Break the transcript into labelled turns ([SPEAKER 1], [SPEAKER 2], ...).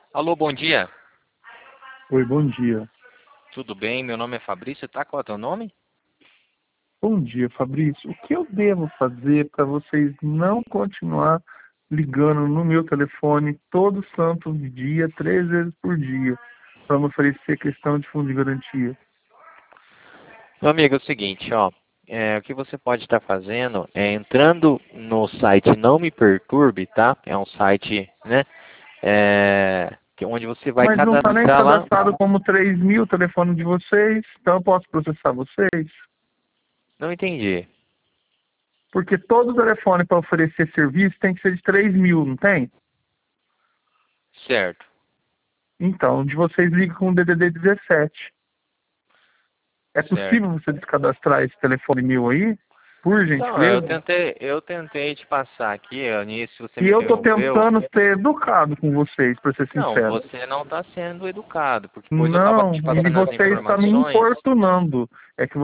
[SPEAKER 1] Alô, bom dia.
[SPEAKER 2] Oi, bom dia.
[SPEAKER 1] Tudo bem? Meu nome é Fabrício, tá? Qual é o teu nome?
[SPEAKER 2] Bom dia, Fabrício. O que eu devo fazer para vocês não continuar ligando no meu telefone todo santo dia, 3 vezes por dia, para me oferecer questão de fundo de garantia?
[SPEAKER 1] Meu amigo, é o seguinte, ó. O que você pode estar fazendo é entrando no site Não Me Perturbe, tá? É um site, né? Onde você vai
[SPEAKER 2] Mas não está nem
[SPEAKER 1] cadastrar lá.
[SPEAKER 2] cadastrado como 3.000 o telefone de vocês, então eu posso processar vocês?
[SPEAKER 1] Não entendi.
[SPEAKER 2] Porque todo telefone para oferecer serviço tem que ser de 3.000, não tem?
[SPEAKER 1] Certo.
[SPEAKER 2] Então, de vocês liga com o DDD 17. É
[SPEAKER 1] Certo.
[SPEAKER 2] possível você descadastrar esse telefone meu aí? Por
[SPEAKER 1] Então, eu
[SPEAKER 2] gentileza?
[SPEAKER 1] tentei, eu tentei te passar aqui, ó, nisso você
[SPEAKER 2] E
[SPEAKER 1] me
[SPEAKER 2] eu tô
[SPEAKER 1] interrompeu.
[SPEAKER 2] tentando ser educado com vocês, para ser
[SPEAKER 1] Não,
[SPEAKER 2] sincero.
[SPEAKER 1] você não está sendo educado, porque depois eu estava
[SPEAKER 2] Não,
[SPEAKER 1] te
[SPEAKER 2] e
[SPEAKER 1] passando as
[SPEAKER 2] você está me
[SPEAKER 1] informações.
[SPEAKER 2] importunando. É que